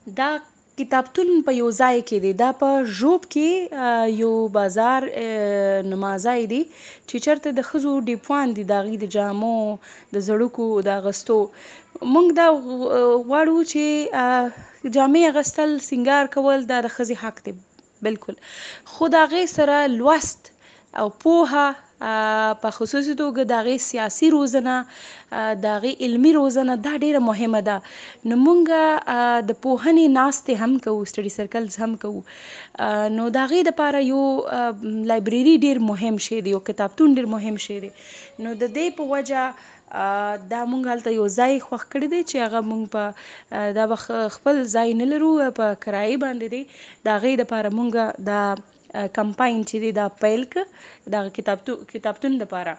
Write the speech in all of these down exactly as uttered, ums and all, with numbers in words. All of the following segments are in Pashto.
دا کتابتون په یو ځای کې دی، دا په ژوب کې یو بازار نماځای دی چې چېرته د ښځو ډیپوان دي، د هغوی د جامو د زړکو د اغوستو. موږ دا غواړو چې جامې اغوستل، سینګار کول دا د ښځې حق دی بلکل، خو د هغې سره لوست او پوهه په خصوصي توګه د هغې سیاسي روزنه، د هغې علمي روزنه دا ډیره مهمه ده. نو موږ د پوهنې ناستې هم کوو، سټډي سرکلز هم کوو. نو د هغې دپاره یو لایبرري ډیر مهم شی دی، یو کتابتون ډیر مهم شی دی. نو د دې په وجه دا موږ هلته یو ځای خوښ کړی دی چې هغه موږ په دا به خپل ځای نه لرو، په کرایې باندې دی. د هغې دپاره موږ دا کمپاین چې دی دا پیل کړ د کتابتون کتابتون دپاره.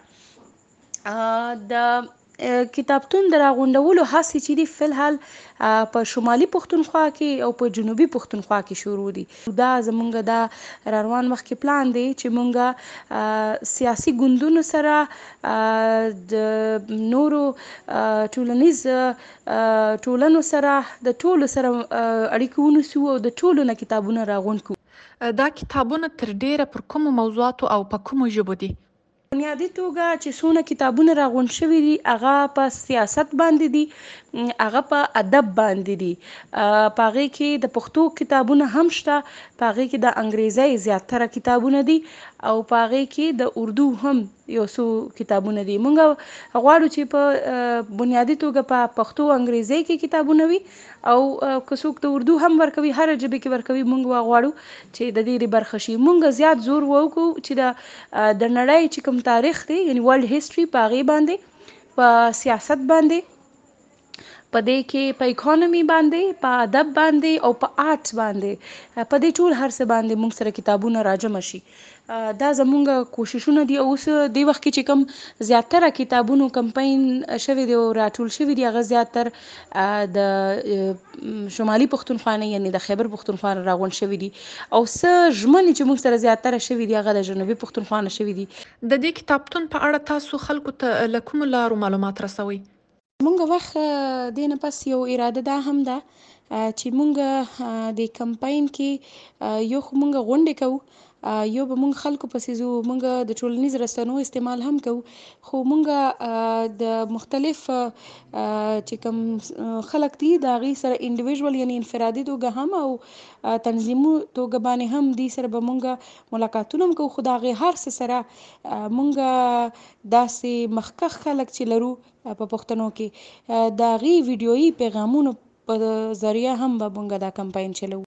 د کتابتون د راغونډولو هڅې چې دي فی الحال په شمالي پښتونخوا کې او په جنوبي پښتونخوا کې شروع دي. دا زموږ دا را روان مخکې پلان دی چې موږ سیاسي ګوندونو سره، د نورو ټولنیز ټولنو سره، د ټولو سره اړیکه ونیسو او د ټولو نه کتابونه راغونډ کړو. دا کتابونه تر ډیره پر کومو موضوعاتو او په کومو ژبو دي؟ بنیادي توګه چې څونه کتابونه راغونډ شوي دي هغه په سیاست باندې دي، هغه په ادب باندې دي. په هغې کې د پښتو کتابونه هم شته، په هغې کې د انګریزۍ زیاتره کتابونه دي او په هغې کې د اردو هم یو څو کتابونه دي. موږ غواړو چې په بنیادي توګه په پښتو او انګریزۍ کې کتابونه وي، او که څوک د اردو هم ورکوي، هره ژبې کې ورکوي، موږ غواړو چې د دې برخه شي. موږ زیات زور وکړو چې د د نړۍ چې کوم تاریخ دی، یعنی ورلډ هیسټري، په هغې باندې، په سیاست باندې، په دې کې په اکانومي باندې، په ادب باندې او په آرټس باندې، په دې ټول هر څه باندې موږ سره کتابونه راجمع شي. دا زموږ کوششونه دي. اوس دې وخت کې چې کوم زیاتره کتابونو کمپاین شوی دی او راټول شوي دي، هغه زیاتر د شمالي پښتونخوا نه، یعنی د خیبر پښتونخوا نه راغونډ شوي دي، او څه ژمنې چې موږ سره زیاتره شوي دي هغه د جنوبي پښتونخوا نه شوي دي. د دې کتابتون په اړه تاسو خلکو ته له کومو لارو معلومات رسوئ؟ موږ وخت دې نه پس یو اراده دا هم ده چې موږ د کمپاین کې یو خو موږ غونډې کوو، یو به موږ خلکو پسې ځو، موږ د ټولنیز رسنیو استعمال هم کوو، خو موږ د مختلف چې کوم خلک دي د هغې سره انډیویژول، یعنی انفرادي توګه هم او تنظیمي توګه باندې هم دې سره به موږ ملاقاتونه هم کوو. خو د هغې هر څه سره موږ داسې مخکښ خلک چې لرو په پښتنو کې، د هغې ویډیويي پیغامونو په ذریعه هم به موږ دا کمپاین چلوو.